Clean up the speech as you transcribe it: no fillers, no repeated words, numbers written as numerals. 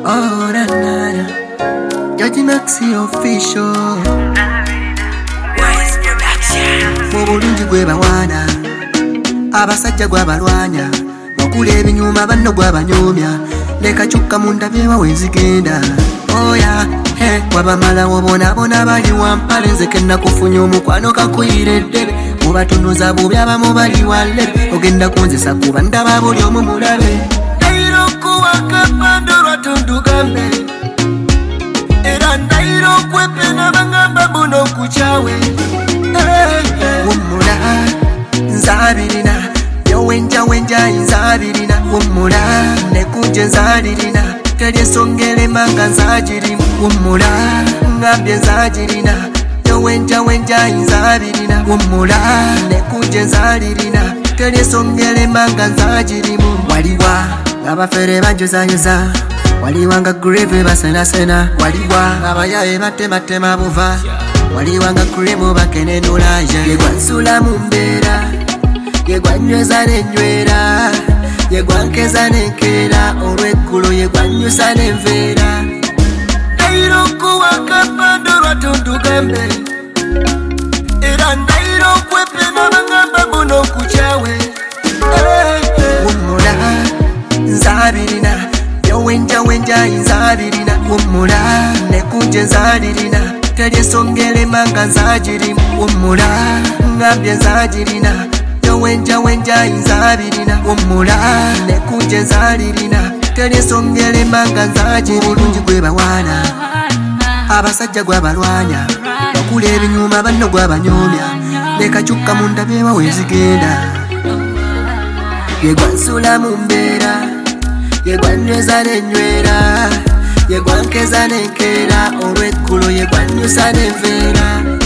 Oh, na na na. George Maxi official. Wise production. Mu bulungi gwe bawana, abasajja gwe balwanya, okula ebinyuma banno gwe banyoomya, leka kyokka mu ndabye wenzigenda. Oya, he, wabamala wobonabona bali wampale nze kennakufunye omukwano kakuyire ddebe, mubatunuza bubi abamu bali walebe, ogenda kunzisa kuba ndaba buli omu mulabe. Ndayiro okuwaka bbando lwatundugambe, era ndayiro okwepena bangamba buno okukyawe. Wumula nzabirina, yowenja nzabirina. Wumula nekunje nzalirina, teryesongere manga nzagirimu. Wumula ngambye nzagirina, yowenja nzabirina. Wumula nekunje nzalirina, teryesongere manga nzagirimu. Waliwa abafere banjozayoza, waliwa nga grave basenasena, waliwa abayaye batematema buva, waliwa nga kuremu bakenenula. Yegwa nsula mu mbeera, yegwa nyweza nenywera, yegwa nkeza nenkera, olw'eggulo yegwa nnyusa nenveera. Ndayiro okuwaka bbando lwatundugambe, era ndayiro okwepena bangamba buno okukyawe. Wumula nzabirina, yowenja nzabirina. Wumula nekunje nzalirina, teryesongere manga nzagirimu. Wumula ngambye nzagirina, yowenja nzabirina. Wumula nekunje nzalirina, teryesongere manga nzagirimu. Bulungi gwe bawana, abasajja gwe balwanya, okula ebinyuma banno gwe banyoomya, leka kyokka mu ndabye wenzigenda. Yegwa nsula mu mbeera, yegwa nyweza nenywera, yegwa nkeza nenkera, olw'eggulo yegwa nnyusa nenveera.